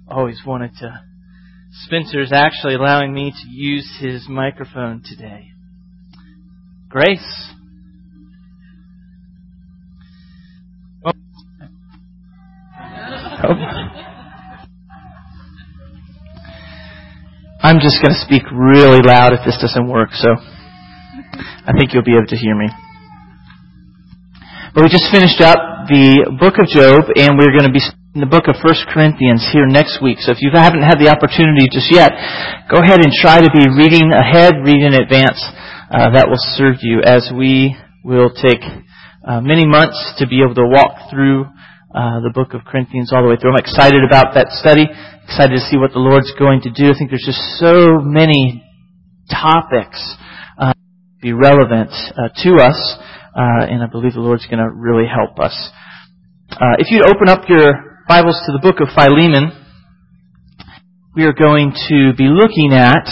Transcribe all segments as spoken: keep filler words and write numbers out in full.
always wanted to. Spencer's actually allowing me to use his microphone today. Grace. Oh. I'm just going to speak really loud if this doesn't work, so I think you'll be able to hear me. But we just finished up the book of Job, and we're going to be in the book of First Corinthians here next week. So if you haven't had the opportunity just yet, go ahead and try to be reading ahead, read in advance. Uh, that will serve you as we will take uh, many months to be able to walk through uh, the book of Corinthians all the way through. I'm excited about that study, excited to see what the Lord's going to do. I think there's just so many topics uh, to be relevant uh, to us, uh, and I believe the Lord's going to really help us. Uh, if you'd open up your Bibles to the book of Philemon, we are going to be looking at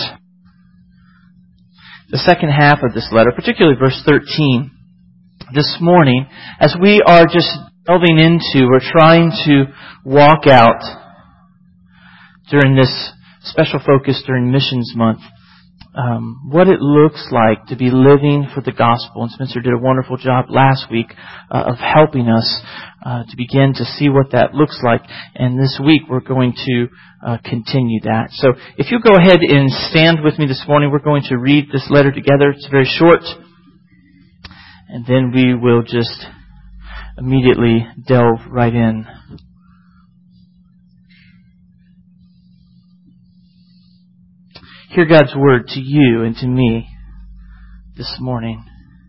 the second half of this letter, particularly verse thirteen, this morning, as we are just delving into, we're trying to walk out during this special focus during Missions Month, um, what it looks like to be living for the gospel. And Spencer did a wonderful job last week uh, of helping us uh, to begin to see what that looks like. And this week we're going to uh, continue that. So if you go ahead and stand with me this morning, we're going to read this letter together. It's very short. And then we will just immediately delve right in. Hear God's word to you and to me this morning.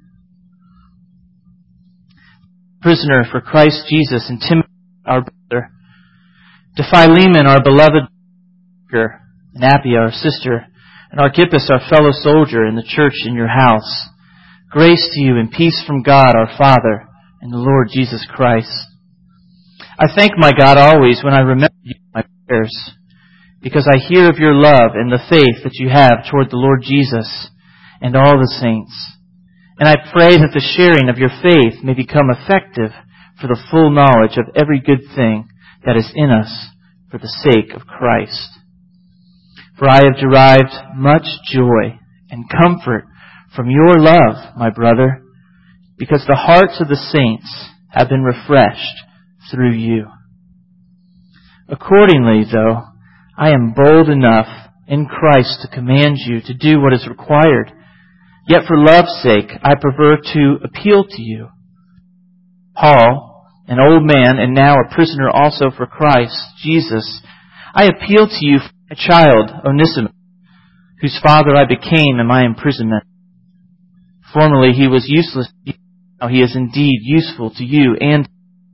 Prisoner for Christ Jesus, and Timothy, our brother, to Philemon, our beloved brother, and Appia, our sister, and Archippus, our fellow soldier in the church in your house. Grace to you and peace from God our Father and the Lord Jesus Christ. I thank my God always when I remember you in my prayers, because I hear of your love and the faith that you have toward the Lord Jesus and all the saints. And I pray that the sharing of your faith may become effective for the full knowledge of every good thing that is in us for the sake of Christ. For I have derived much joy and comfort from your love, my brother, because the hearts of the saints have been refreshed through you. Accordingly, though, I am bold enough in Christ to command you to do what is required. Yet for love's sake, I prefer to appeal to you. Paul, an old man and now a prisoner also for Christ Jesus, I appeal to you for my child, Onesimus, whose father I became in my imprisonment. Formerly he was useless to you, now he is indeed useful to you, and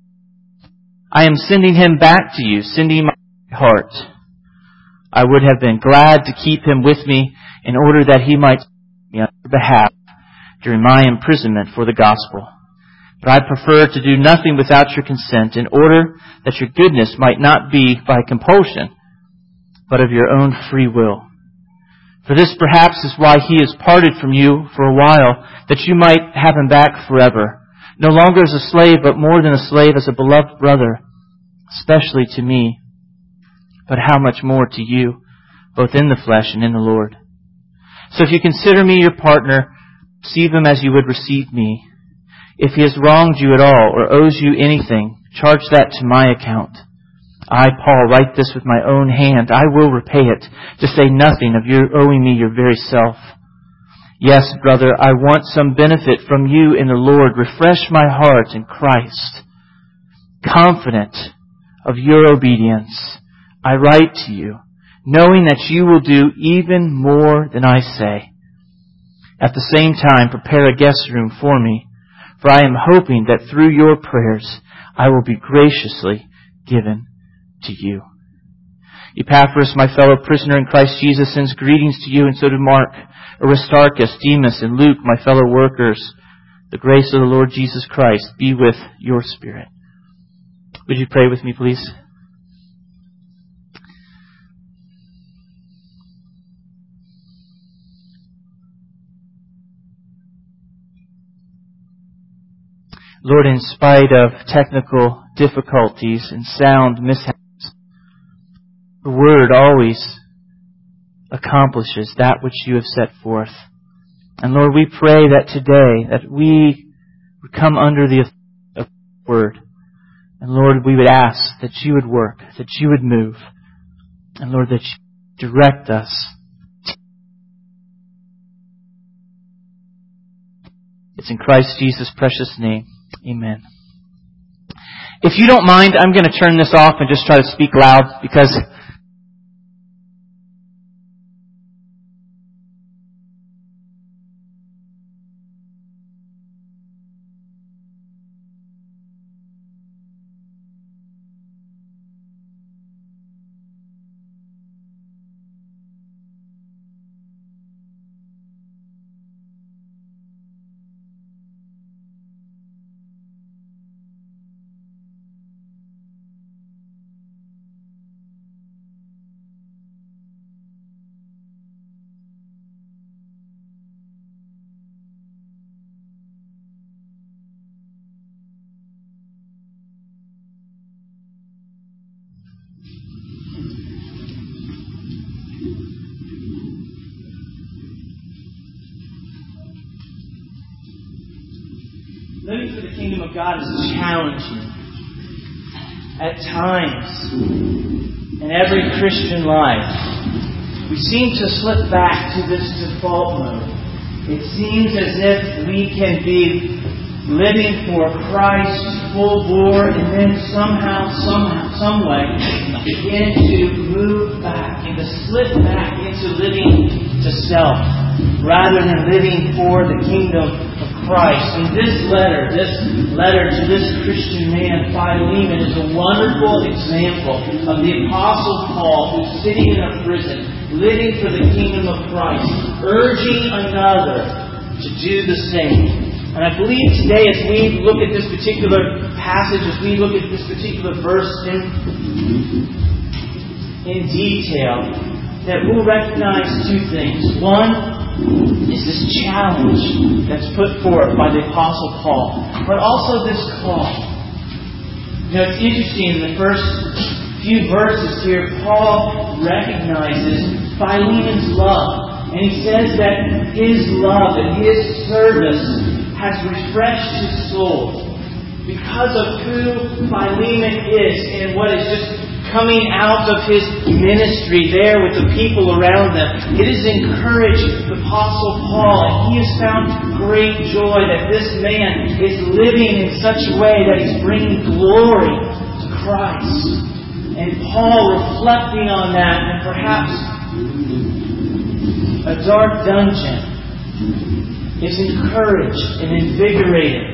I am sending him back to you, sending my heart. I would have been glad to keep him with me in order that he might serve me on your behalf during my imprisonment for the gospel. But I prefer to do nothing without your consent, in order that your goodness might not be by compulsion, but of your own free will. For this perhaps is why he is parted from you for a while, that you might have him back forever, no longer as a slave, but more than a slave, as a beloved brother, especially to me, but how much more to you, both in the flesh and in the Lord. So if you consider me your partner, receive him as you would receive me. If he has wronged you at all or owes you anything, charge that to my account. I, Paul, write this with my own hand. I will repay it, to say nothing of your owing me your very self. Yes, brother, I want some benefit from you in the Lord. Refresh my heart in Christ. Confident of your obedience, I write to you, knowing that you will do even more than I say. At the same time, prepare a guest room for me, for I am hoping that through your prayers I will be graciously given to you. Epaphras, my fellow prisoner in Christ Jesus, sends greetings to you, and so do Mark, Aristarchus, Demas, and Luke, my fellow workers. The grace of the Lord Jesus Christ be with your spirit. Would you pray with me, please? Lord, in spite of technical difficulties and sound mishaps, the Word always accomplishes that which you have set forth. And Lord, we pray that today that we would come under the authority of the Word. And Lord, we would ask that you would work, that you would move. And Lord, that you would direct us. It's in Christ Jesus' precious name. Amen. If you don't mind, I'm going to turn this off and just try to speak loud because living for the kingdom of God is challenging at times in every Christian life. We seem to slip back to this default mode. It seems as if we can be living for Christ full bore and then somehow, somehow, some way begin to move back and to slip back into living to self rather than living for the kingdom of Christ. And this letter, this letter to this Christian man, Philemon, is a wonderful example of the Apostle Paul who's sitting in a prison, living for the kingdom of Christ, urging another to do the same. And I believe today as we look at this particular passage, as we look at this particular verse in, in detail, that we'll recognize two things. One is this challenge that's put forth by the Apostle Paul, but also this call. You know, it's interesting, in the first few verses here, Paul recognizes Philemon's love. And he says that his love and his service has refreshed his soul because of who Philemon is and what is just coming out of his ministry there with the people around them. It has encouraged the Apostle Paul, and he has found great joy that this man is living in such a way that he's bringing glory to Christ. And Paul, reflecting on that, and perhaps a dark dungeon, is encouraged and invigorated.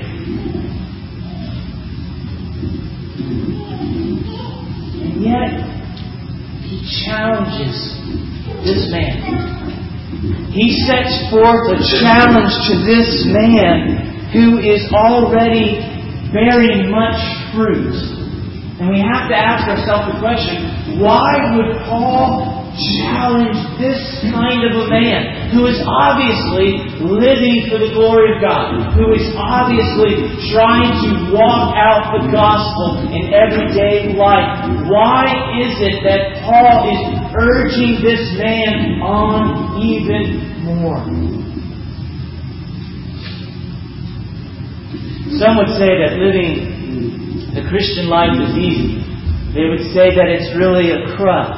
And yet, he challenges this man. He sets forth a challenge to this man who is already bearing much fruit. And we have to ask ourselves the question, why would Paul challenge this kind of a man who is obviously living for the glory of God, who is obviously trying to walk out the gospel in everyday life? Why is it that Paul is urging this man on even more? Some would say that living the Christian life is easy. They would say that it's really a crutch.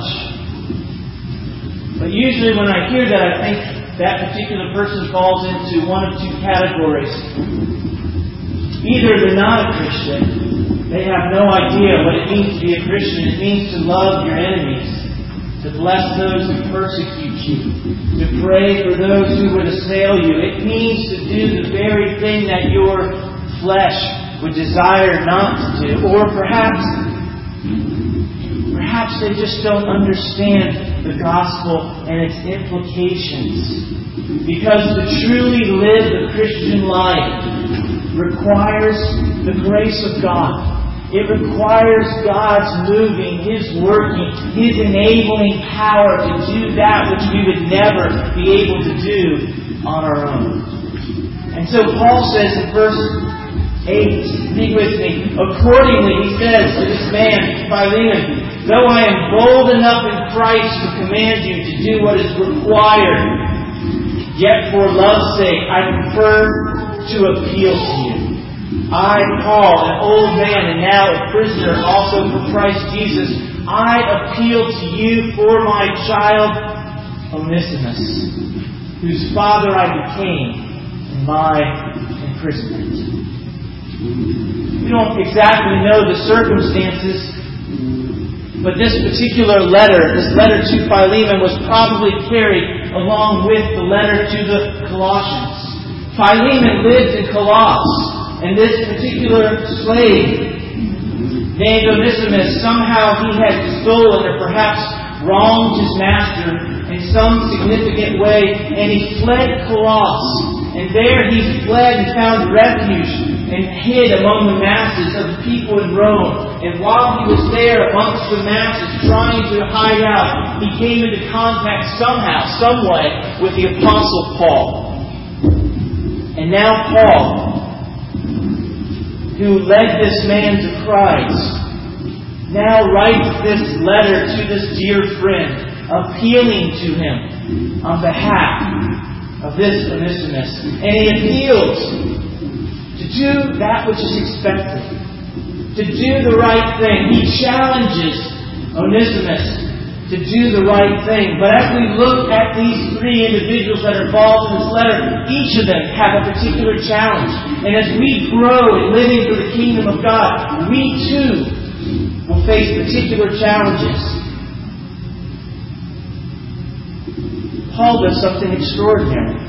But usually when I hear that, I think that particular person falls into one of two categories. Either they're not a Christian, they have no idea what it means to be a Christian. It means to love your enemies, to bless those who persecute you, to pray for those who would assail you. It means to do the very thing that your flesh would desire not to do. Or perhaps, perhaps they just don't understand the gospel and its implications. Because to truly live the Christian life requires the grace of God. It requires God's moving, His working, His enabling power to do that which we would never be able to do on our own. And so Paul says in verse eight, read with me, accordingly, he says to this man, Philemon, though I am bold enough in Christ who commands you to do what is required. Yet for love's sake, I prefer to appeal to you. I, Paul, an old man and now a prisoner also for Christ Jesus, I appeal to you for my child Onesimus, whose father I became in my imprisonment. We don't exactly know the circumstances, but this particular letter, this letter to Philemon, was probably carried along with the letter to the Colossians. Philemon lived in Colossus, and this particular slave named Onesimus, somehow he had stolen or perhaps wronged his master in some significant way, and he fled Colossus. And there he fled and found refuge and hid among the masses of the people in Rome. And while he was there amongst the masses trying to hide out, he came into contact somehow, some way, with the Apostle Paul. And now Paul, who led this man to Christ, now writes this letter to this dear friend, appealing to him on behalf of this Onesimus. And he appeals to do that which is expected, to do the right thing. He challenges Onesimus to do the right thing. But as we look at these three individuals that are involved in this letter, each of them have a particular challenge. And as we grow in living for the kingdom of God, we too will face particular challenges. Paul does something extraordinary.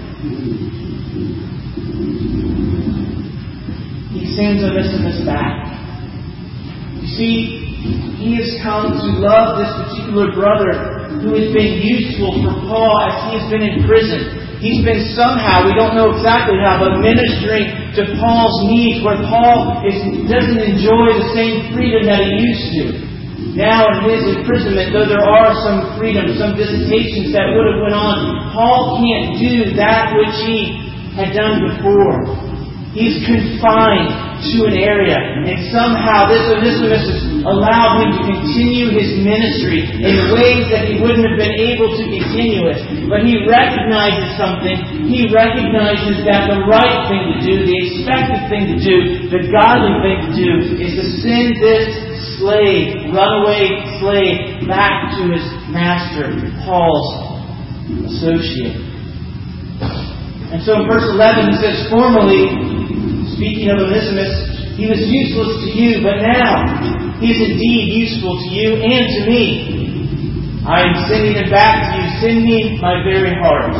He sends Onesimus back. You see, he has come to love this particular brother who has been useful for Paul as he has been in prison. He's been somehow, we don't know exactly how, but ministering to Paul's needs where Paul is, doesn't enjoy the same freedom that he used to. Now in his imprisonment, though there are some freedom, some visitations that would have went on, Paul can't do that which he had done before. He's confined to an area, and somehow this Onesimus has allowed him to continue his ministry in ways that he wouldn't have been able to continue it. But he recognizes something. He recognizes that the right thing to do, the expected thing to do, the godly thing to do, is to send this slave, runaway slave, back to his master, Paul's associate. And so in verse eleven he says, formerly, speaking of Onesimus, he was useless to you, but now he is indeed useful to you and to me. I am sending him back to you. Send me my very heart.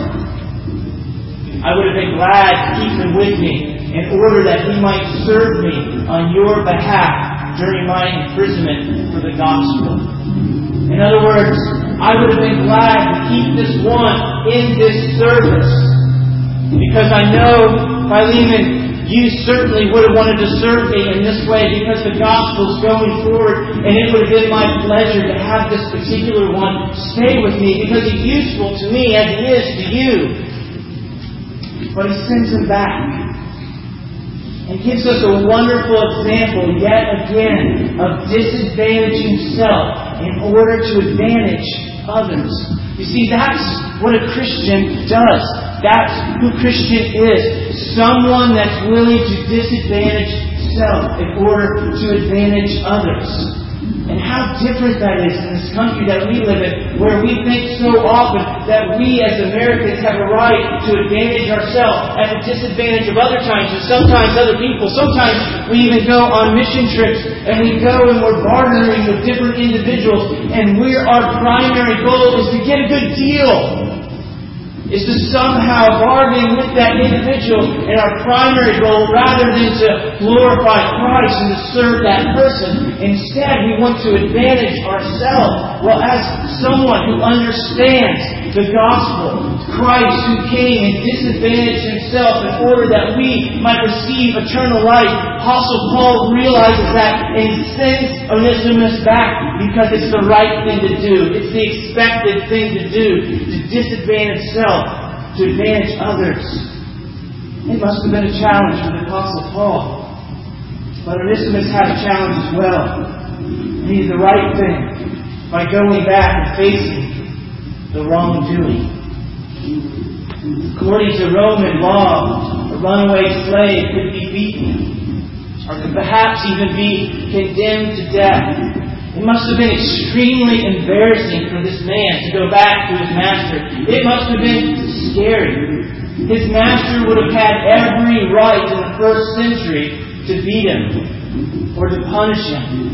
I would have been glad to keep him with me in order that he might serve me on your behalf during my imprisonment for the gospel. In other words, I would have been glad to keep this one in this service, because I know, Philemon, you certainly would have wanted to serve me in this way because the gospel is going forward, and it would have been my pleasure to have this particular one stay with me because he's useful to me as he is to you. But he sends him back and gives us a wonderful example yet again of disadvantaging self in order to advantage others. You see, that's what a Christian does. That's who Christian is. Someone that's willing to disadvantage self in order to advantage others. And how different that is in this country that we live in, where we think so often that we as Americans have a right to advantage ourselves at the disadvantage of other times, and sometimes other people. Sometimes we even go on mission trips, and we go and we're bartering with different individuals, and we're, our primary goal is to get a good deal. Is to somehow bargain with that individual, and our primary goal, rather than to glorify Christ and to serve that person, instead we want to advantage ourselves. Well, as someone who understands the gospel, Christ who came and disadvantaged himself in order that we might receive eternal life, Apostle Paul realizes that and sends Onesimus back because it's the right thing to do. It's the expected thing to do, to disadvantage self, to advantage others. It must have been a challenge for the Apostle Paul. But Onesimus had a challenge as well. And he did the right thing. by going back and facing the wrongdoing. According to Roman law, a runaway slave could be beaten, or could perhaps even be condemned to death. It must have been extremely embarrassing for this man to go back to his master. It must have been scary. His master would have had every right in the first century to beat him or to punish him.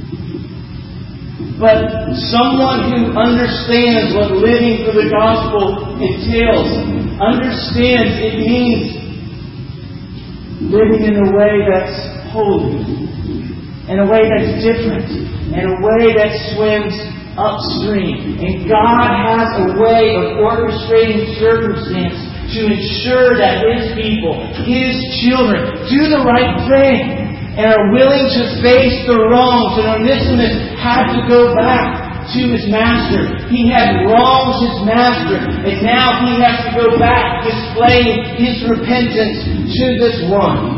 But someone who understands what living for the gospel entails, understands it means living in a way that's holy, in a way that's different, in a way that swims upstream. And God has a way of orchestrating circumstance to ensure that His people, His children, do the right thing and are willing to face the wrongs. And Onesimus had to go back to his master. He had wronged his master, and now he has to go back displaying his repentance to this one.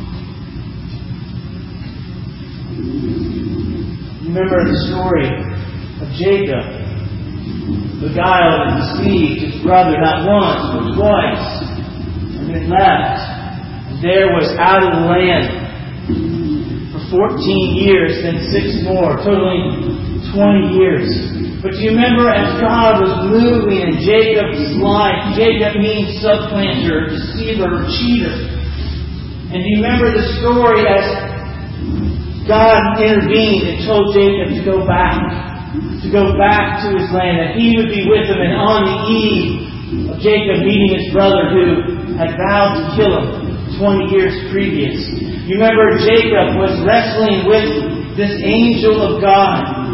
Remember the story of Jacob. Beguiled and deceived his brother not once but twice, and then left. And there was out of the land for fourteen years, then six more, totaling twenty years. But do you remember as God was moving in Jacob's life? Jacob means supplanter, deceiver, cheater. And do you remember the story as God intervened and told Jacob to go back, to go back to his land, that He would be with him, and on the eve of Jacob meeting his brother who had vowed to kill him twenty years previous. You remember Jacob was wrestling with this angel of God.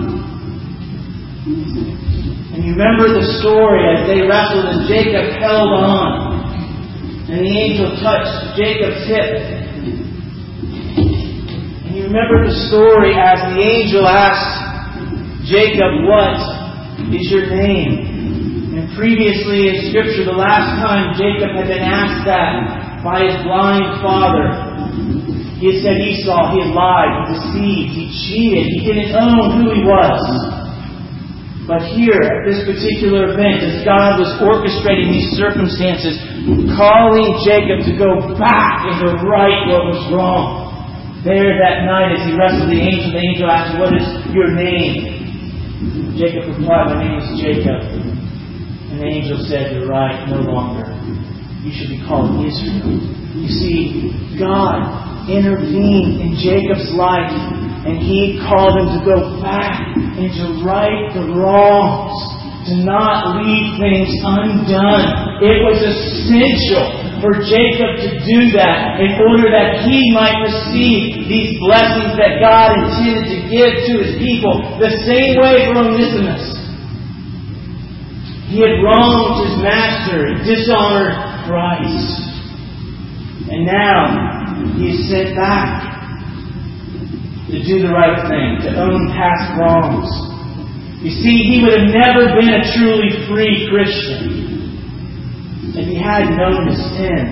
And you remember the story as they wrestled and Jacob held on. And the angel touched Jacob's hip. And you remember the story as the angel asked Jacob, "What is your name?" And previously in Scripture, the last time Jacob had been asked that by his blind father, he had said Esau, he had lied, he deceived, he cheated, he didn't own who he was. But here, at this particular event, as God was orchestrating these circumstances, calling Jacob to go back and to right what was wrong. There that night as he wrestled the angel, the angel asked him, "What is your name?" Jacob replied, "My name is Jacob." And the angel said, "You're right, no longer. You should be called Israel." You see, God intervened in Jacob's life, and He called him to go back and to right the wrongs, to not leave things undone. It was essential for Jacob to do that in order that he might receive these blessings that God intended to give to His people. The same way for Onesimus. He had wronged his master and dishonored Christ. And now he is sent back to do the right thing, to own past wrongs. You see, he would have never been a truly free Christian if he hadn't known his sin.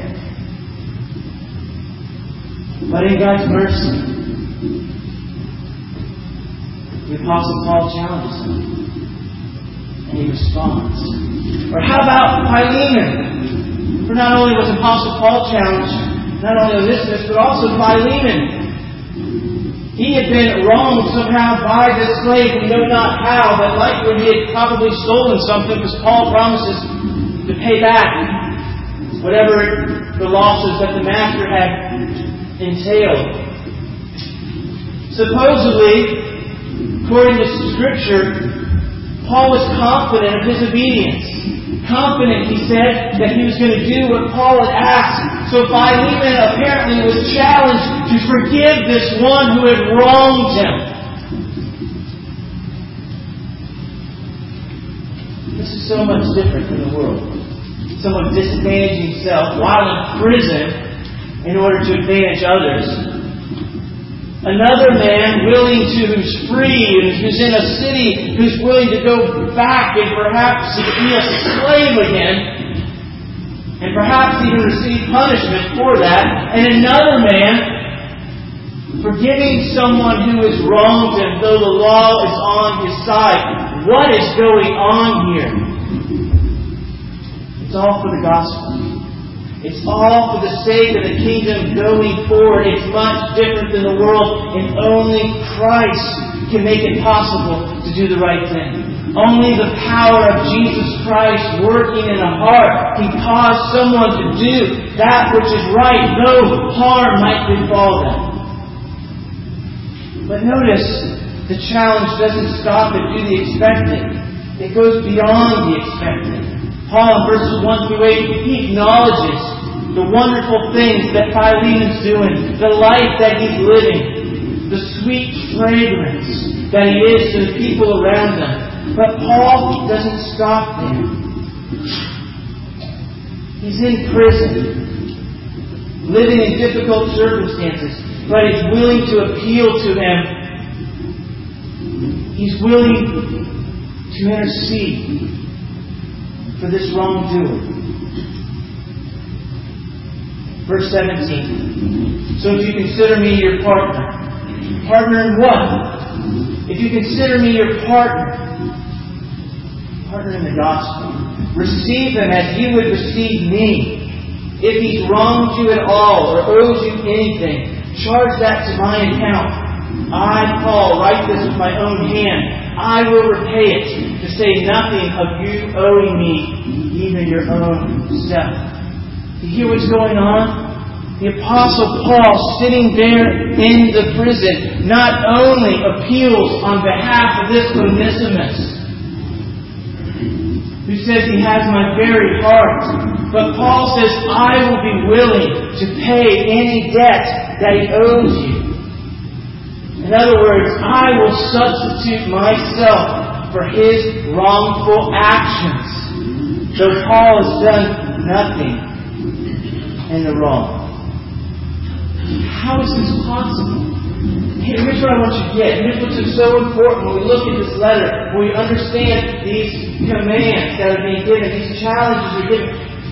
But in God's mercy, the Apostle Paul challenges him. And he responds. Or how about Philemon? For not only was Apostle Paul challenged, not only Onesimus, but also Philemon. He had been wronged somehow by this slave. We know not how, but likely he had probably stolen something, because Paul promises to pay back whatever the losses that the master had entailed. Supposedly, according to Scripture, Paul was confident of his obedience. Confident, he said, that he was going to do what Paul had asked. So Philemon apparently was challenged to forgive this one who had wronged him. This is so much different from the world. Someone disadvantaging himself while in prison in order to advantage others. Another man willing to, who's free and who's in a city, who's willing to go back and perhaps be a slave again, and perhaps even receive punishment for that. And another man Forgiving someone who is wronged him, though the law is on his side. What is going on here? It's all for the gospel. It's all for the sake of the kingdom going forward. It's much different than the world, and only Christ can make it possible to do the right thing. Only the power of Jesus Christ working in a heart can cause someone to do that which is right, though harm might befall them. But notice, the challenge doesn't stop at do the expected. It goes beyond the expected. Paul in verses one through eight, he acknowledges the wonderful things that Philemon's doing, the life that he's living, the sweet fragrance that he is to the people around him. But Paul doesn't stop there. He's in prison, living in difficult circumstances, but he's willing to appeal to them. He's willing to intercede for this wrongdoer. Verse seventeen. So if you consider me your partner. Partner in what? If you consider me your partner. Partner in the gospel. Receive him as you would receive me. If he's wronged you at all or owes you anything, charge that to my account. I, Paul, write this with my own hand. I will repay it, to say nothing of you owing me, even your own self. You hear what's going on? The Apostle Paul, sitting there in the prison, not only appeals on behalf of this Onesimus, who says he has my very heart, but Paul says, I will be willing to pay any debt that he owes you. In other words, I will substitute myself for his wrongful actions, though Paul has done nothing in the wrong. How is this possible? Here's what I want you to get. Here's what's so important when we look at this letter, when we understand these commands that are being given, these challenges are given.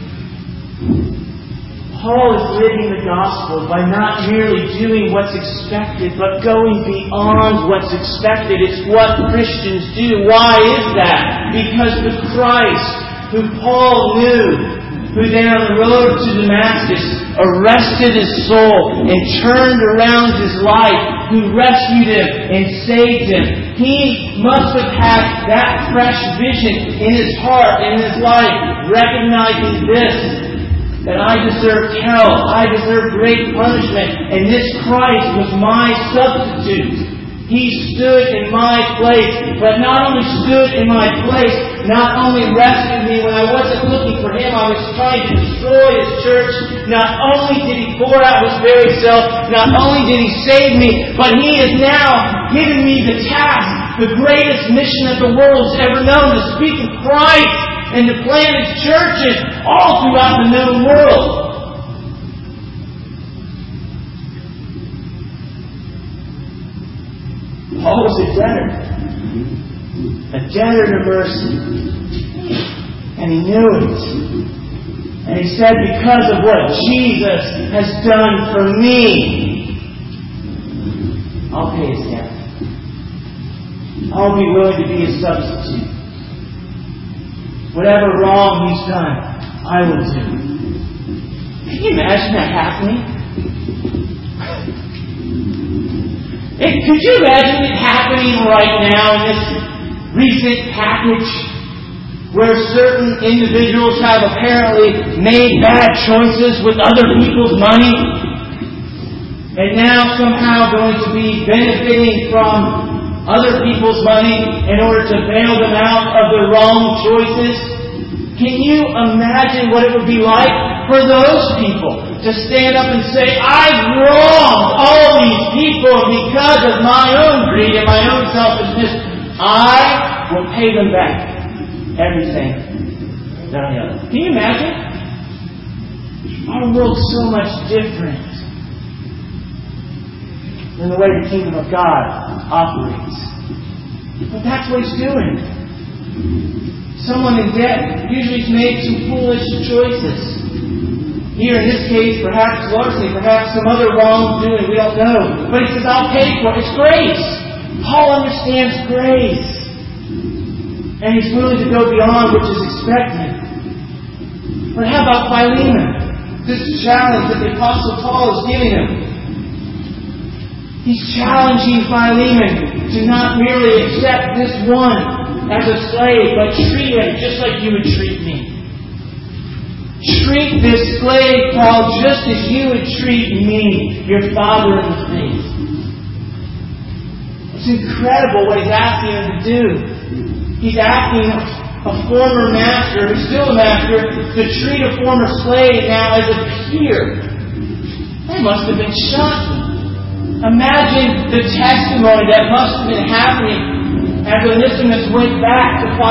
Paul is living the gospel by not merely doing what's expected, but going beyond what's expected. It's what Christians do. Why is that? Because the Christ who Paul knew, who there on the road to Damascus arrested his soul and turned around his life, who rescued him and saved him, he must have had that fresh vision in his heart, in his life, recognizing this, that I deserved hell, I deserved great punishment, and this Christ was my substitute. He stood in my place, but not only stood in my place, not only rescued me when I wasn't looking for Him, I was trying to destroy His church. Not only did He pour out His very self, not only did He save me, but He has now given me the task, the greatest mission that the world has ever known, to speak of Christ and to plant His churches all throughout the known world. Paul was a debtor. A debtor to mercy. And he knew it. And he said, because of what Jesus has done for me, I'll pay his debt. I'll be willing to be his substitute. Whatever wrong he's done, I will do. Can you imagine that happening? It, could you imagine it happening right now in this recent package where certain individuals have apparently made bad choices with other people's money and now somehow going to be benefiting from other people's money in order to bail them out of their wrong choices? Can you imagine what it would be like for those people to stand up and say, I've wronged all these people because of my own greed and my own selfishness. I will pay them back everything that I owe. Can you imagine? Our world's so much different than the way the kingdom of God operates. But that's what He's doing. Someone in debt usually has made some foolish choices. He Here in this case, perhaps larceny, perhaps some other wrongdoing, we don't know. But he says, I'll pay for it. It's grace. Paul understands grace. And he's willing to go beyond what is expected. But how about Philemon? This challenge that the Apostle Paul is giving him. He's challenging Philemon to not merely accept this one as a slave, but treat him just like you would treat me. Treat this slave, Paul, just as you would treat me, your father in the faith. It's incredible what he's asking him to do. He's asking a former master, who's still a master, to treat a former slave now as a peer. That must have been shocking. Imagine the testimony that must have been happening as Onesimus went back to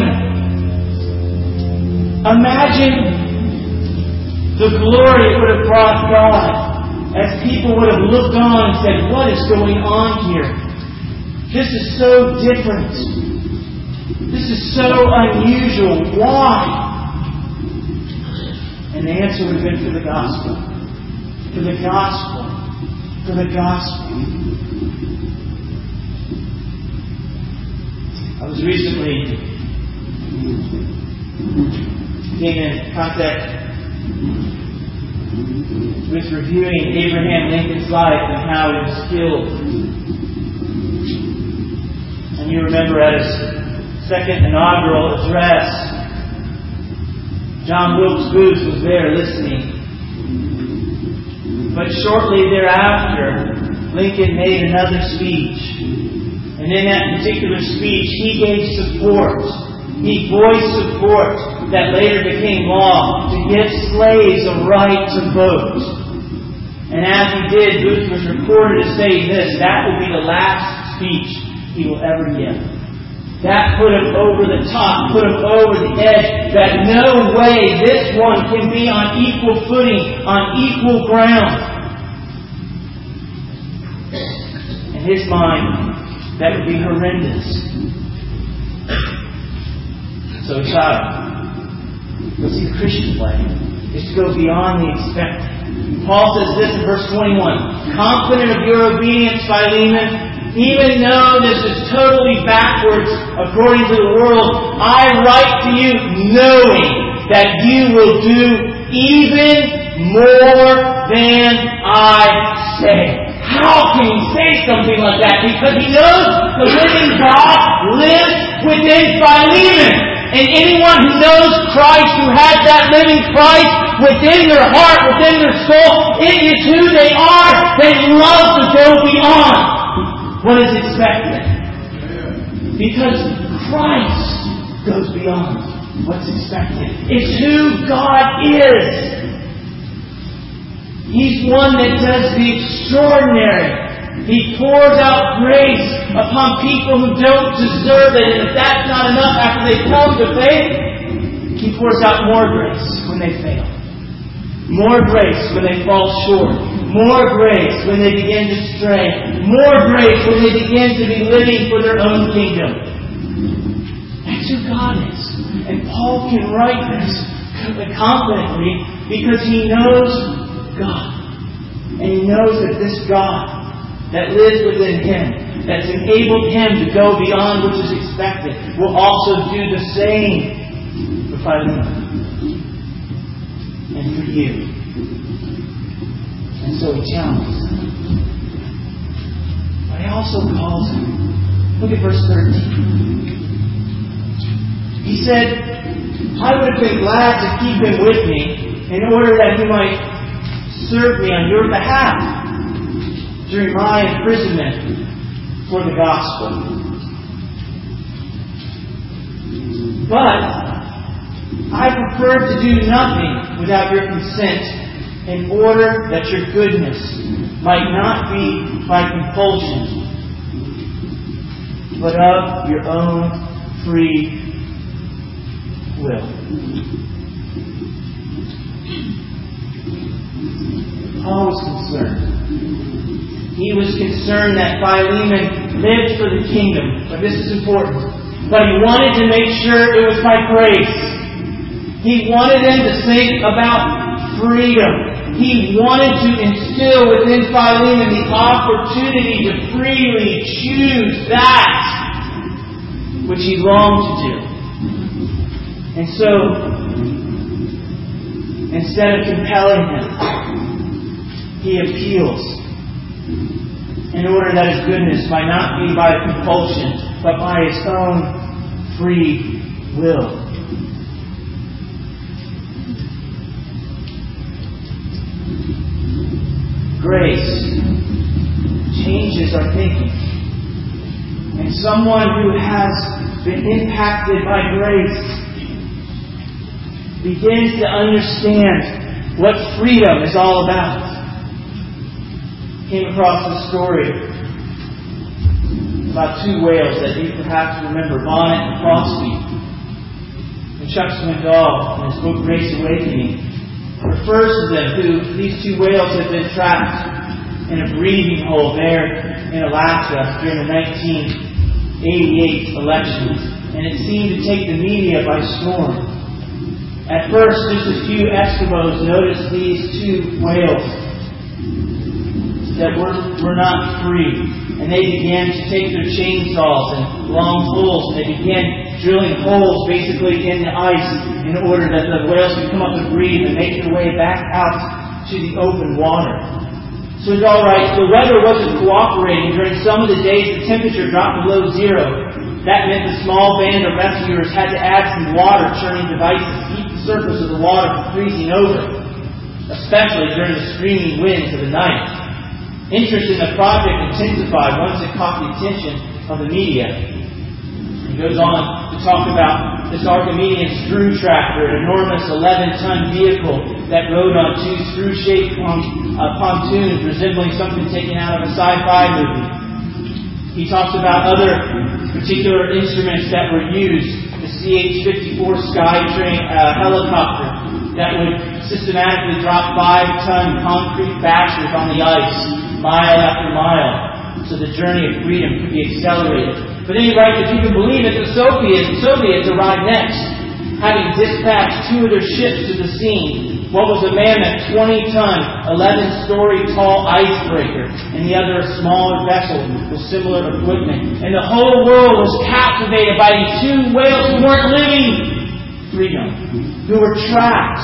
Philemon. Imagine the glory it would have brought God as people would have looked on and said, what is going on here? This is so different. This is so unusual. Why? And the answer would have been for the gospel. For the gospel. For the gospel. I was recently came in contact with reviewing Abraham Lincoln's life and how he was killed. And you remember at his second inaugural address, John Wilkes Booth was there listening. But shortly thereafter, Lincoln made another speech. And in that particular speech, he gave support. He voiced support that later became law to give slaves a right to vote. And as he did, Booth was recorded as saying this, that will be the last speech he will ever give. That put him over the top, put him over the edge, that no way this one can be on equal footing, on equal ground. In his mind, that would be horrendous. So he thought, let's see, the Christian way is to go beyond the expected. Paul says this in verse twenty-one, confident of your obedience, Philemon, even though this is totally backwards according to the world, I write to you knowing that you will do even more than I say. How can he say something like that? Because he knows the living God lives within Philemon. And anyone who knows Christ, who has that living Christ within their heart, within their soul, it is who they are. They love to go beyond what is expected. Because Christ goes beyond what's expected. It's who God is. He's one that does the extraordinary. He pours out grace upon people who don't deserve it. And if that's not enough after they come to faith, He pours out more grace when they fail. More grace when they fall short. More grace when they begin to stray. More grace when they begin to be living for their own kingdom. That's who God is. And Paul can write this confidently because he knows God. And he knows that this God that lives within him, that's enabled him to go beyond what is expected, will also do the same for Philemon and for you. And so he challenges him. But he also calls him. Look at verse thirteen. He said, I would have been glad to keep him with me in order that he might serve me on your behalf during my imprisonment for the gospel. But I prefer to do nothing without your consent in order that your goodness might not be by compulsion, but of your own free will. Paul was concerned. He was concerned that Philemon lived for the kingdom. But this is important. But he wanted to make sure it was by grace. He wanted him to think about freedom. He wanted to instill within Philemon the opportunity to freely choose that which he longed to do. And so, instead of compelling him, he appeals in order that his goodness might not be by compulsion, but by his own free will. Grace changes our thinking. And someone who has been impacted by grace begins to understand what freedom is all about. Came across this story about two whales that you perhaps remember, Bonnet and Crosby. And Chuck Swindoll, in his book Grace Awakening, refers to them who these two whales had been trapped in a breathing hole there in Alaska during the nineteen eighty-eight elections, and it seemed to take the media by storm. At first, just a few Eskimos noticed these two whales that were, were not free, and they began to take their chainsaws and long poles, and they began drilling holes basically in the ice in order that the whales could come up and breathe and make their way back out to the open water. So it's all right. The weather wasn't cooperating. During some of the days, the temperature dropped below zero. That meant the small band of rescuers had to add some water churning devices to keep the surface of the water from freezing over, especially during the screaming winds of the night. Interest in the project intensified once it caught the attention of the media. He goes on to talk about this Archimedean screw tractor, an enormous eleven-ton vehicle that rode on two screw-shaped uh, pontoons resembling something taken out of a sci-fi movie. He talks about other particular instruments that were used, the C H fifty-four Skytrain uh, helicopter that would systematically drop five-ton concrete bashers on the ice, mile after mile, so the journey of freedom could be accelerated. But then he writes, if you can believe it, the Soviets, Soviets arrived next, having dispatched two of their ships to the scene. One was a mammoth twenty-ton, eleven-story tall icebreaker, and the other a smaller vessel with similar equipment. And the whole world was captivated by these two whales who weren't living freedom, who were trapped.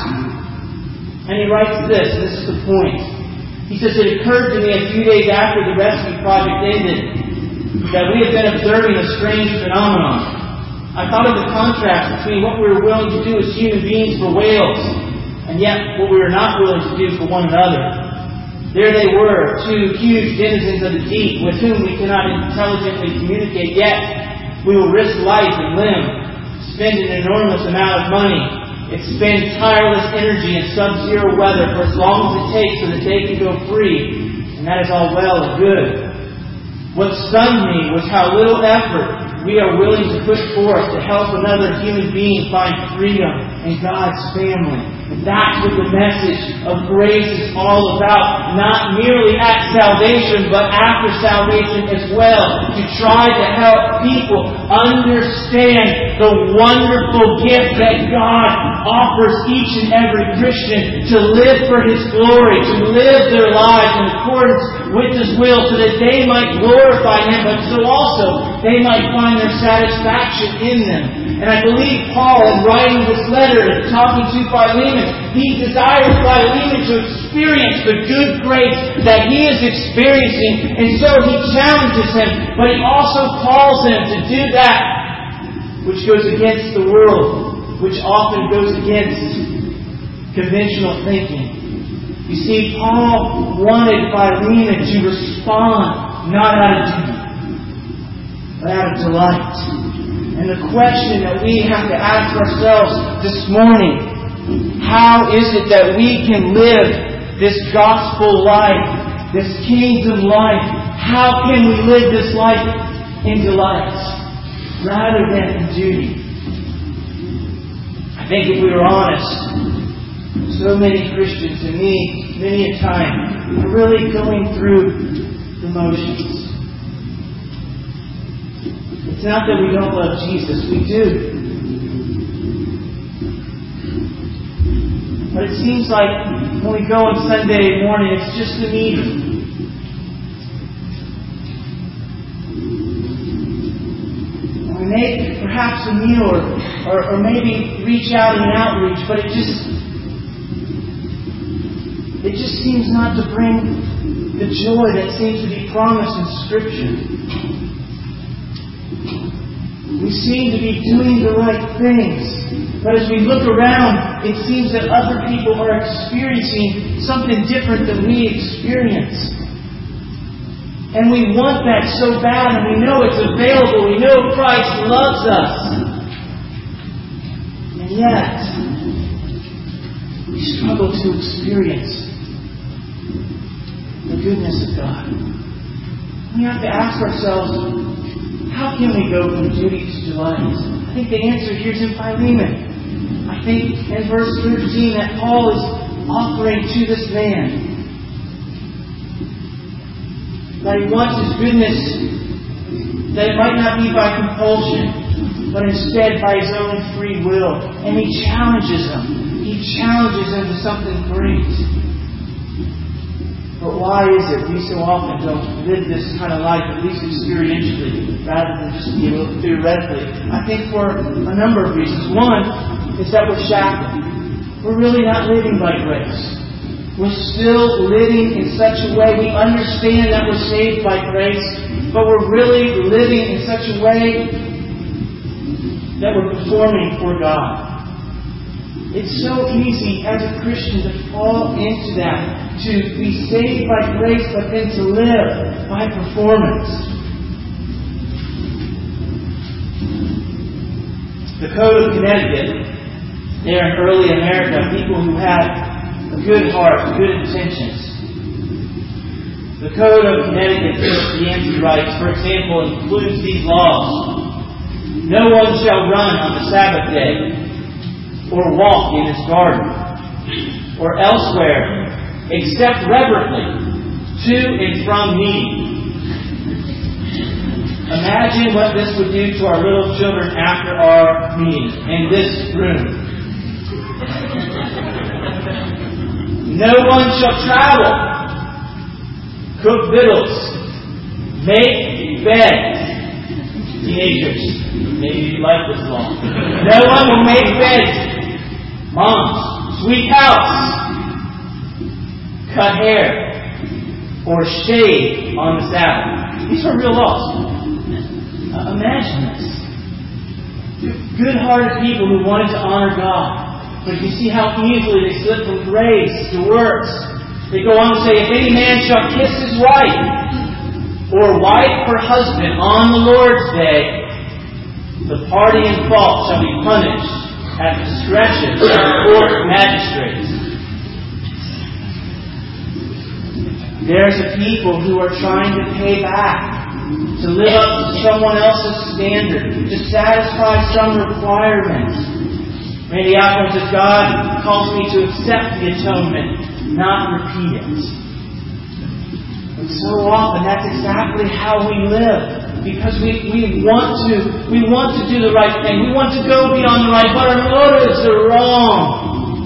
And he writes this, and this is the point. He says, it occurred to me a few days after the rescue project ended that we had been observing a strange phenomenon. I thought of the contrast between what we were willing to do as human beings for whales, and yet what we were not willing to do for one another. There they were, two huge denizens of the deep with whom we cannot intelligently communicate, yet we will risk life and limb, spend an enormous amount of money, expend tireless energy in sub-zero weather for as long as it takes so that they can go free, and that is all well and good. What stunned me was how little effort we are willing to put forth to help another human being find freedom in God's family. And that's what the message of grace is all about. Not merely at salvation, but after salvation as well. To try to help people understand the wonderful gift that God offers each and every Christian to live for His glory, to live their lives in accordance with His will so that they might glorify Him, but so also they might find their satisfaction in them. And I believe Paul, in writing this letter and talking to Philemon, he desires Philemon to experience the good grace that he is experiencing. And so he challenges him, but he also calls him to do that which goes against the world, which often goes against conventional thinking. You see, Paul wanted Philemon to respond not out of duty, but out of delight. And the question that we have to ask ourselves this morning, how is it that we can live this gospel life, this kingdom life? How can we live this life in delight rather than in duty? I think if we were honest, so many Christians, and me, many a time, are really going through the motions. It's not that we don't love Jesus, we do. But it's it seems like when we go on Sunday morning, it's just a meeting. We make perhaps a meal or, or, or maybe reach out in an outreach, but it just it just seems not to bring the joy that seems to be promised in Scripture. We seem to be doing the right things, but as we look around, it seems that other people are experiencing something different than we experience. And we want that so bad, and we know it's available. We know Christ loves us. And yet, we struggle to experience the goodness of God. We have to ask ourselves, how can we go from duty to delight? I think the answer here is in Philemon. I think in verse thirteen that Paul is offering to this man that he wants his goodness, that it might not be by compulsion, but instead by his own free will. And he challenges him. He challenges him to something great. But why is it we so often don't live this kind of life, at least experientially, rather than just theoretically? I think for a number of reasons. One is that we're shackled. We're really not living by grace. We're still living in such a way, we understand that we're saved by grace, but we're really living in such a way that we're performing for God. It's so easy as a Christian to fall into that, to be saved by grace, but then to live by performance. The Code of Connecticut, there in early America, people who had a good heart, good intentions. The Code of Connecticut, Yancey writes, for example, includes these laws. No one shall run on the Sabbath day, or walk in his garden, or elsewhere, except reverently, to and from meeting. Imagine what this would do to our little children after our meeting in this room. No one shall travel, cook victuals, make beds. Teenagers, maybe you like this law. No one will make beds. Moms, sweep house, cut hair, or shave on the Sabbath. These are real laws. Uh, imagine this. Good-hearted people who wanted to honor God. But you see how easily they slip from grace to works. They go on to say, if any man shall kiss his wife, or wife her husband on the Lord's day, the party in fault shall be punished at the discretion of the court magistrates. There's a people who are trying to pay back, to live up to someone else's standard, to satisfy some requirement. Randy Alcorn says, God calls me to accept the atonement, not repeat it. And so often that's exactly how we live. Because we, we want to we want to do the right thing. We want to go beyond the right, but our motives are wrong.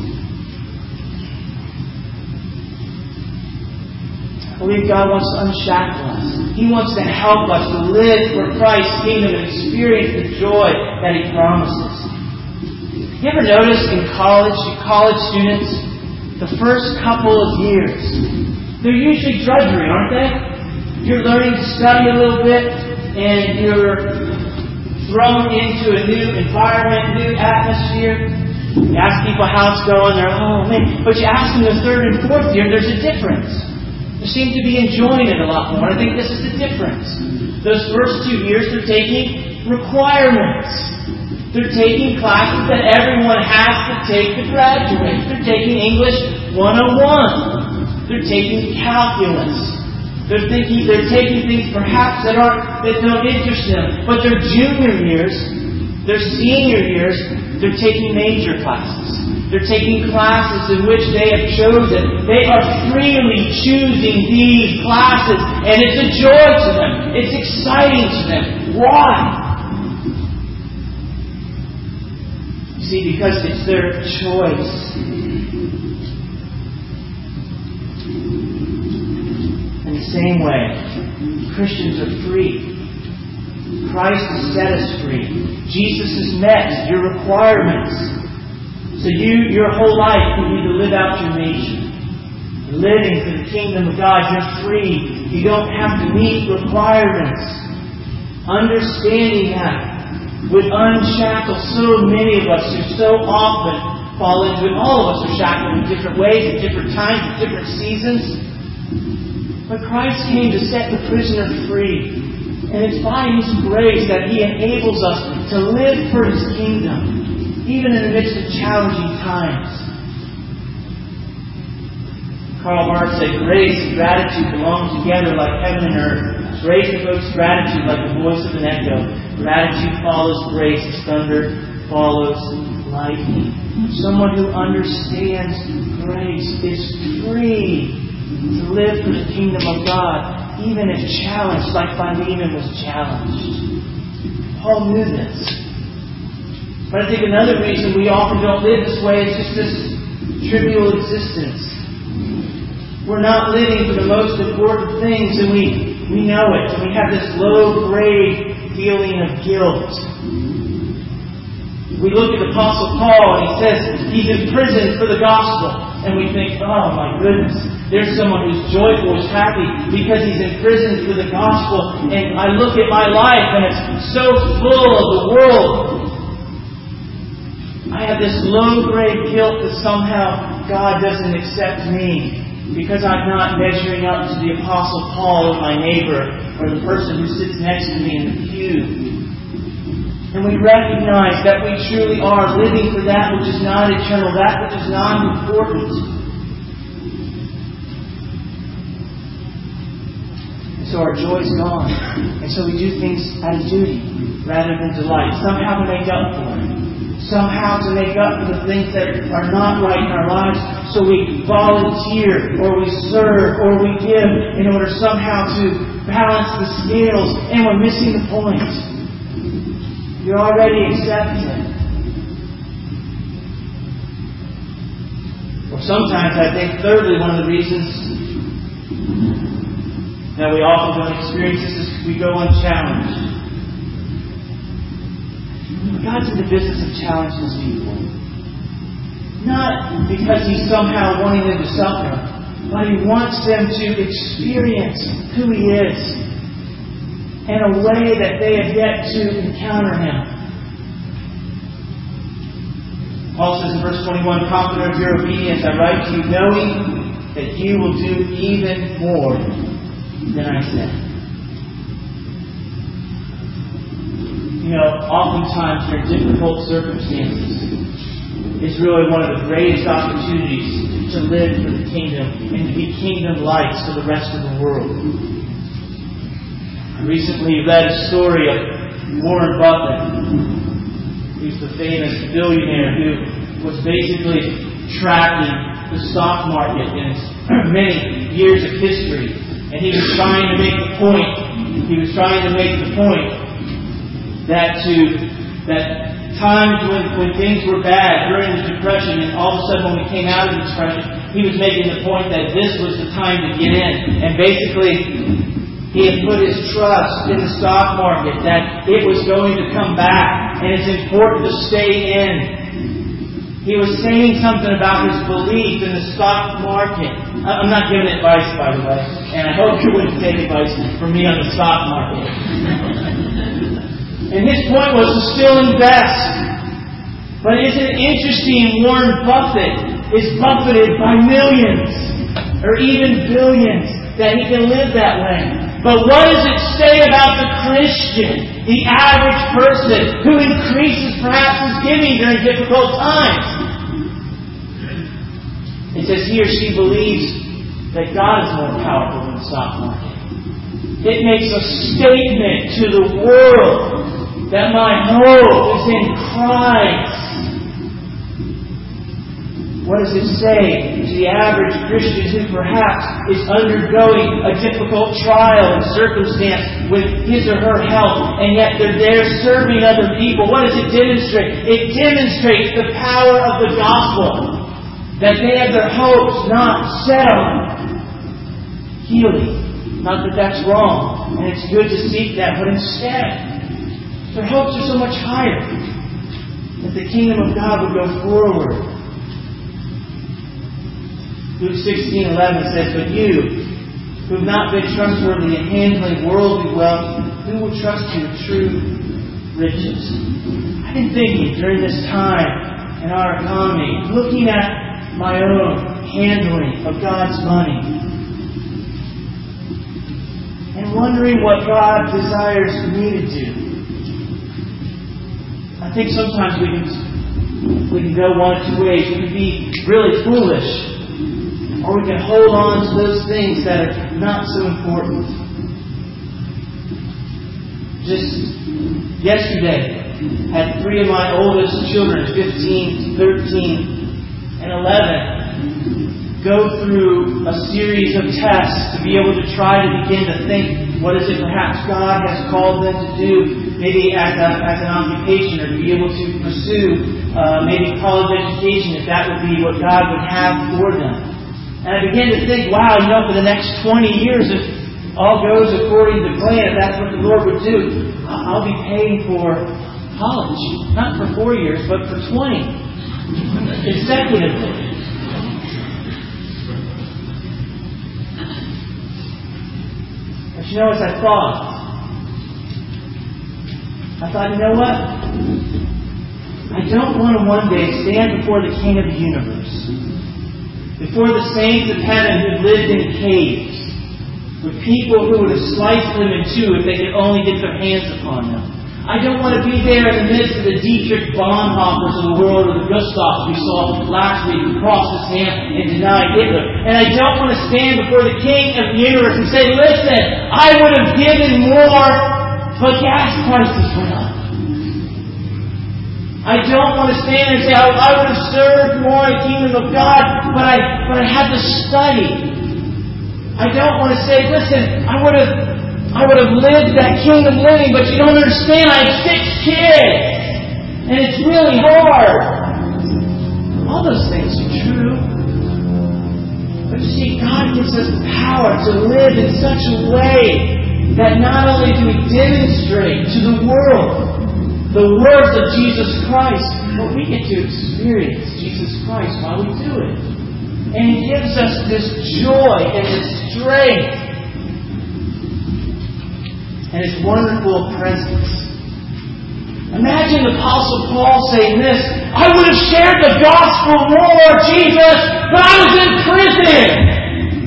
I believe God wants to unshackle us. He wants to help us to live for Christ's kingdom and experience the joy that He promises. You ever notice in college, college students, the first couple of years, they're usually drudgery, aren't they? You're learning to study a little bit, and you're thrown into a new environment, new atmosphere. You ask people how it's going, they're, oh man. But you ask them the third and fourth year, there's a difference. They seem to be enjoying it a lot more. I think this is the difference. Those first two years, they're taking requirements. They're taking classes that everyone has to take to graduate. They're taking English one oh one. They're taking calculus. They're thinking, they're taking things perhaps that aren't, that don't interest them. But their junior years, their senior years, they're taking major classes. They're taking classes in which they have chosen. They are freely choosing these classes. And it's a joy to them. It's exciting to them. Why? See, because it's their choice. In the same way, Christians are free. Christ has set us free. Jesus has met your requirements. So you, your whole life, you need to live out your nature. Living for the kingdom of God, you're free. You don't have to meet requirements. Understanding that would unshackle so many of us who so often fall into it. All of us are shackled in different ways, at different times, at different seasons. But Christ came to set the prisoner free. And it's by His grace that He enables us to live for His kingdom, even in the midst of challenging times. Karl Barth said, grace and gratitude belong together like heaven and earth. Grace evokes gratitude like the voice of an echo. Gratitude follows grace as thunder follows lightning. Someone who understands grace is free to live for the kingdom of God, even if challenged like Philemon was challenged. Paul knew this. But I think another reason we often don't live this way is just this trivial existence. We're not living for the most important things, and we, we know it. And we have this low-grade feeling of guilt. We look at the Apostle Paul, and he says he's in prison for the gospel. And we think, oh my goodness, there's someone who's joyful, who's happy, because he's in prison for the gospel. And I look at my life, and it's so full of the world. I have this low-grade guilt that somehow God doesn't accept me, because I'm not measuring up to the Apostle Paul or my neighbor or the person who sits next to me in the pew. And we recognize that we truly are living for that which is not eternal, that which is not important. And so our joy is gone. And so we do things out of duty rather than delight, somehow to make up for it. Somehow to make up for the things that are not right in our lives. So we volunteer, or we serve, or we give in order somehow to balance the scales, and we're missing the point. You're already accepted. Or sometimes I think thirdly, one of the reasons that we often don't experience this is we go unchallenged. God's in the business of challenging His people. Not because He's somehow wanting them to suffer, but He wants them to experience who He is in a way that they have yet to encounter Him. Paul says in verse twenty-one, confident of your obedience, I write to you, knowing that you will do even more than I said. You know, oftentimes during difficult circumstances, it's really one of the greatest opportunities to live for the kingdom and to be kingdom lights for the rest of the world. I recently read a story of Warren Buffett, who's the famous billionaire who was basically tracking the stock market in its many years of history. And he was trying to make the point, he was trying to make the point that to that times when, when things were bad during the Depression, and all of a sudden when we came out of the Depression, he was making the point that this was the time to get in. And basically, he had put his trust in the stock market, that it was going to come back, and it's important to stay in. He was saying something about his belief in the stock market. I'm not giving advice, by the way, and I hope you wouldn't take advice from me on the stock market. And his point was to still invest. But isn't it interesting, Warren Buffett is buffeted by millions or even billions that he can live that way. But what does it say about the Christian, the average person who increases perhaps his giving during difficult times? It says he or she believes that God is more powerful than the stock market. It makes a statement to the world that my hope is in Christ. What does it say to the average Christian who perhaps is undergoing a difficult trial and circumstance with his or her health, and yet they're there serving other people? What does it demonstrate? It demonstrates the power of the gospel. That they have their hopes not set on healing. Not that that's wrong, and it's good to seek that, but instead, their hopes are so much higher. That the kingdom of God would go forward. Luke sixteen eleven says, "But you, who have not been trustworthy in handling worldly wealth, who will trust you with true riches?" I've been thinking during this time in our economy, looking at my own handling of God's money, and wondering what God desires me to do. I think sometimes we can, we can go one of two ways. We can be really foolish, or we can hold on to those things that are not so important. Just yesterday, had three of my oldest children, fifteen, thirteen, and eleven, go through a series of tests to be able to try to begin to think, what is it perhaps God has called them to do, maybe as, a, as an occupation, or to be able to pursue uh, maybe college education, if that would be what God would have for them. And I began to think, wow, you know, for the next twenty years, if all goes according to plan, if that's what the Lord would do, I'll be paying for college. Not for four years, but for twenty. Consecutively. But you know, as I thought, I thought, you know what? I don't want to one day stand before the King of the universe, before the saints of heaven who lived in caves, with people who would have sliced them in two if they could only get their hands upon them. I don't want to be there in the midst of the Dietrich Bonhoeffers of the world, or the Gustavs we saw last week who crossed his hand and denied Hitler. And I don't want to stand before the King of the universe and say, listen, I would have given more, but gas prices went up. I don't want to stand there and say, I, I would have served more in the kingdom of God, but I, but I had to study. I don't want to say, listen, I would have, I would have lived that kingdom living, but you don't understand, I have six kids, and it's really hard. All those things are true. But you see, God gives us the power to live in such a way that not only do we demonstrate to the world the words of Jesus Christ, but we get to experience Jesus Christ while we do it. And He gives us this joy and this strength and His wonderful presence. Imagine the Apostle Paul saying this, I would have shared the gospel more, Jesus, but I was in prison.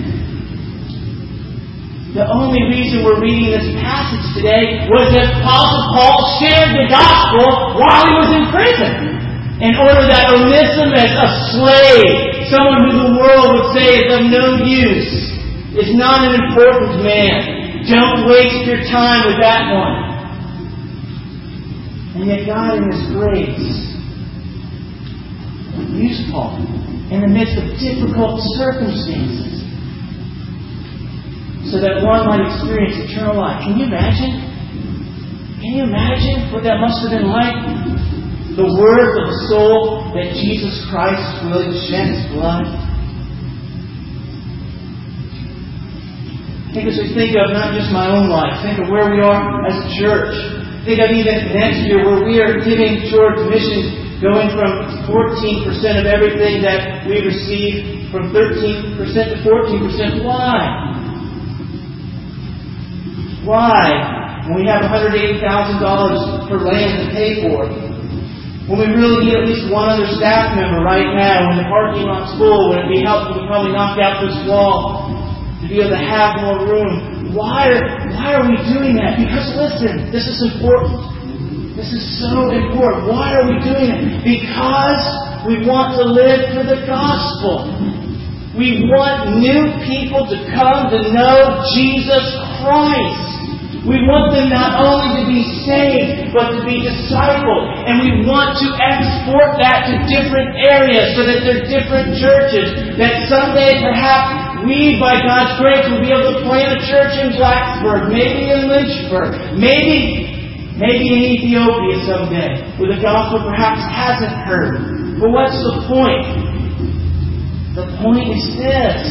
The only reason we're reading this passage today was that Apostle Paul shared the gospel while he was in prison, in order that Onesimus, a slave, someone who the world would say is of no use, is not an important man. Don't waste your time with that one. And yet God in His grace used Paul in the midst of difficult circumstances, so that one might experience eternal life. Can you imagine? Can you imagine what that must have been like? The worth of the soul that Jesus Christ is willing to shed His blood. Think as we think of not just my own life, think of where we are as a church. Think of even next year where we are giving towards missions, going from fourteen percent of everything that we receive from thirteen percent to fourteen percent. Why? Why? When we have one hundred eighty thousand dollars for land to pay for, when we really need at least one other staff member right now, when the parking lot's full, when it would be helpful to probably knock out this wall to be able to have more room. Why are, why are we doing that? Because listen, this is important. This is so important. Why are we doing it? Because we want to live for the gospel. We want new people to come to know Jesus Christ. We want them not only to be saved, but to be discipled. And we want to export that to different areas so that they're different churches. That someday perhaps we, by God's grace, will be able to plant a church in Blacksburg, maybe in Lynchburg, maybe, maybe in Ethiopia someday, where the gospel perhaps hasn't heard. But what's the point? The point is this: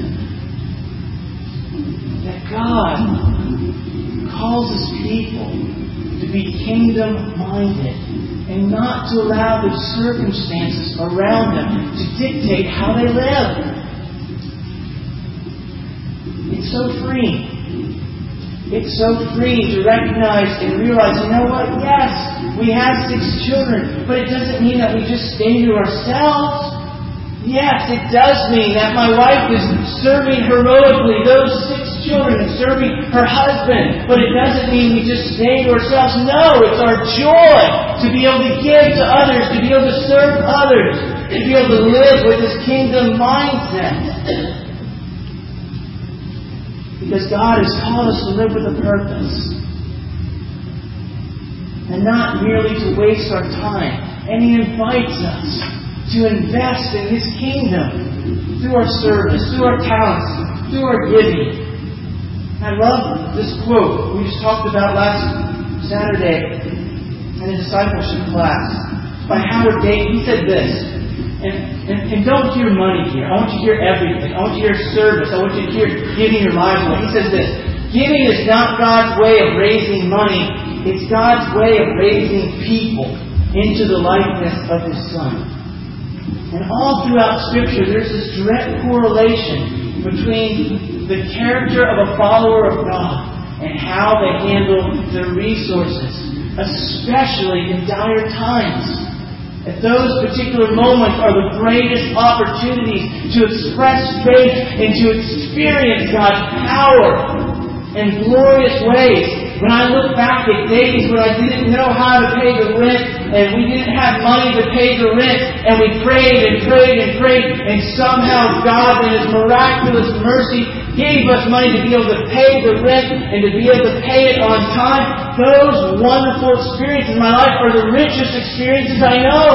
that God calls His people to be kingdom-minded and not to allow the circumstances around them to dictate how they live. It's so free. It's so free to recognize and realize, you know what? Yes, we have six children, but it doesn't mean that we just stay to ourselves. Yes, it does mean that my wife is serving heroically those six children and serving her husband. But it doesn't mean we just stay to ourselves. No, it's our joy to be able to give to others, to be able to serve others, to be able to live with this kingdom mindset. Because God has called us to live with a purpose. And not merely to waste our time. And He invites us to invest in His kingdom through our service, through our talents, through our giving. I love this quote we just talked about last Saturday in a discipleship class by Howard Dayton. He said this, and, and, and don't hear money here. I want you to hear everything. I want you to hear service. I want you to hear giving your lives away. He says this: giving is not God's way of raising money. It's God's way of raising people into the likeness of His Son. And all throughout Scripture, there's this direct correlation between the character of a follower of God and how they handle their resources, especially in dire times. At those particular moments are the greatest opportunities to express faith and to experience God's power in glorious ways. When I look back at days when I didn't know how to pay the rent, and we didn't have money to pay the rent, and we prayed and prayed and prayed, and somehow God in His miraculous mercy gave us money to be able to pay the rent and to be able to pay it on time. Those wonderful experiences in my life are the richest experiences I know.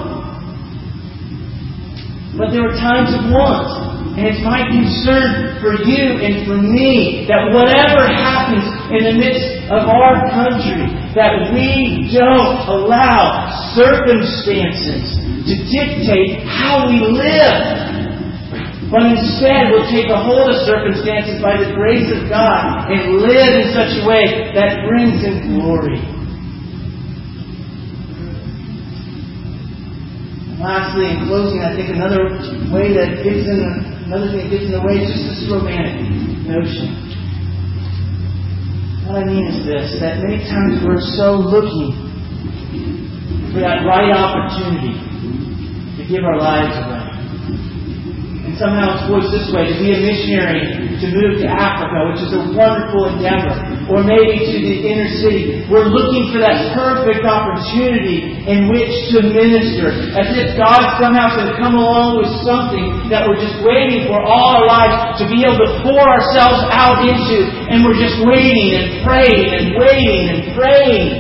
But there were times of want. And it's my concern for you and for me that whatever happens in the midst of our country, that we don't allow circumstances to dictate how we live. But instead we'll take a hold of circumstances by the grace of God and live in such a way that brings Him glory. Lastly, in closing, I think another way that gets in the, another thing that gets in the way is just this romantic notion. What I mean is this: that many times we're so looking for that right opportunity to give our lives away. And somehow it's voiced this way: to be a missionary, to move to Africa, which is a wonderful endeavor, or maybe to the inner city. We're looking for that perfect opportunity in which to minister, as if God somehow can come along with something that we're just waiting for all our lives to be able to pour ourselves out into, and we're just waiting and praying and waiting and praying.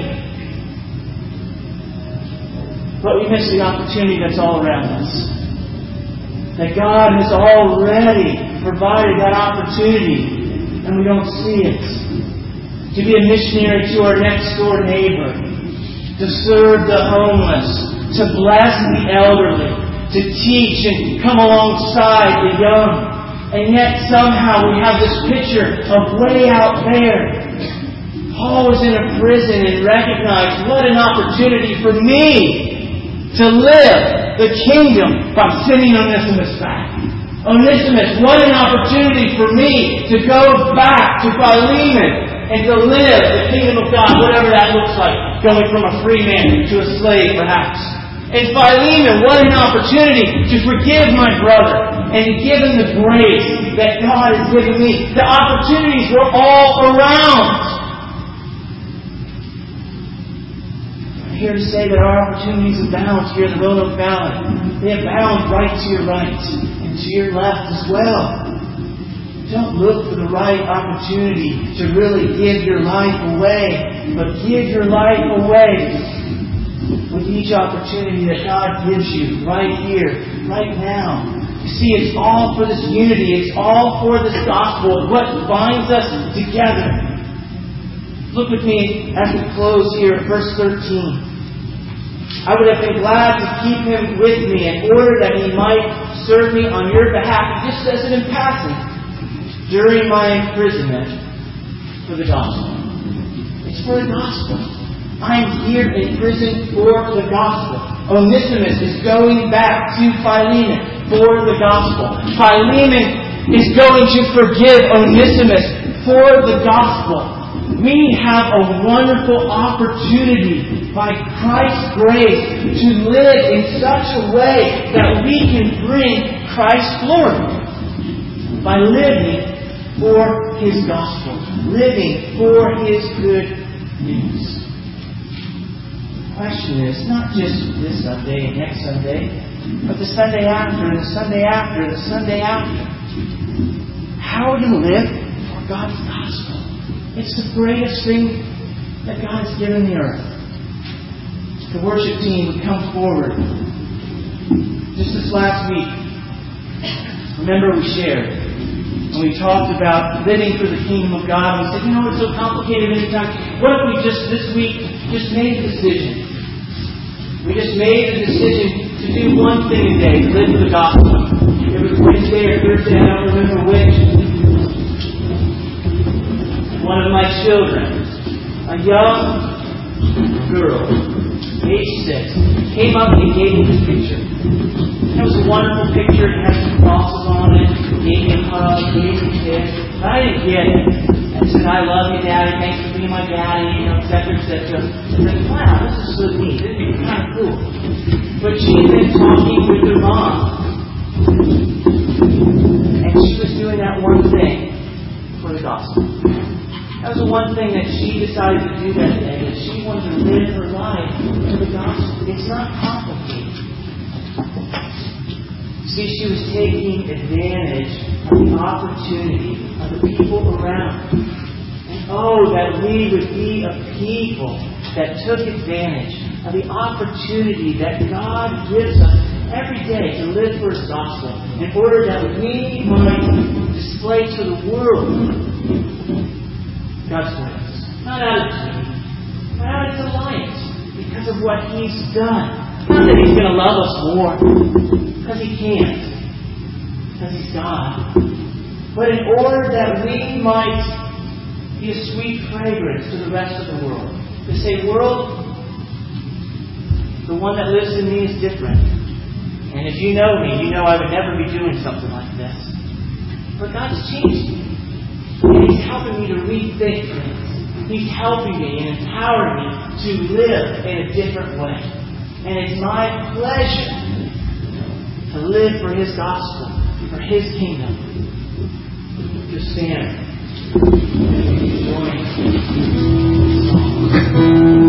But we miss the opportunity that's all around us. That God has already provided that opportunity, and we don't see it. To be a missionary to our next door neighbor, to serve the homeless, to bless the elderly, to teach and come alongside the young. And yet somehow we have this picture of way out there. Paul was in a prison and recognized, what an opportunity for me to live the kingdom by sending Onesimus back. Onesimus, what an opportunity for me to go back to Philemon and to live the kingdom of God, whatever that looks like, going from a free man to a slave perhaps. And Philemon, what an opportunity to forgive my brother and to give him the grace that God has given me. The opportunities were all around. Here to say that our opportunities abound here in the Roanoke Valley. They abound right to your right and to your left as well. Don't look for the right opportunity to really give your life away, but give your life away with each opportunity that God gives you right here, right now. You see, it's all for this unity. It's all for this gospel. What binds us together. Look with me as we close here at verse thirteen. I would have been glad to keep him with me in order that he might serve me on your behalf. He just says it in passing. During my imprisonment for the gospel. It's for the gospel. I'm here in prison for the gospel. Onesimus is going back to Philemon for the gospel. Philemon is going to forgive Onesimus for the gospel. We have a wonderful opportunity by Christ's grace to live in such a way that we can bring Christ's glory by living for His gospel, living for His good news. The question is not just this Sunday and next Sunday, but the Sunday after, and the Sunday after, and the Sunday after. How are we going to live for God's gospel? It's the greatest thing that God has given the earth. The worship team would come forward. Just this last week, remember we shared. And we talked about living for the kingdom of God. And we said, you know, it's so complicated many times. What if we just this week just made a decision? We just made a decision to do one thing a day, to live for the gospel. It was Wednesday or Thursday, I don't remember which. One of my children, a young girl, age six, came up and gave me this picture. It was a wonderful picture. It had some crosses on it. Gave me a hug, gave me a kiss. But I didn't get it. I said, I love you, Daddy. Thanks for being my daddy, you know, et cetera, et cetera. I said, wow, this is so neat. This is kind of cool. But she'd been talking with her mom. And she was doing that one thing for the gospel. That was the one thing that she decided to do that day. That she wanted to live her life for the gospel. It's not complicated. See, she was taking advantage of the opportunity of the people around. And oh, that we would be a people that took advantage of the opportunity that God gives us every day to live for His gospel in order that we might display to the world God's grace. Not out of duty, but out of delight because of what He's done. Not that He's going to love us more. Because He can't. Because He's God. But in order that we might be a sweet fragrance to the rest of the world. To say, world, the one that lives in me is different. And if you know me, you know I would never be doing something like this. But God's changed me. And He's helping me to rethink things. He's helping me and empowering me to live in a different way. And it's my pleasure to live for His gospel, for His kingdom. Just stand and join.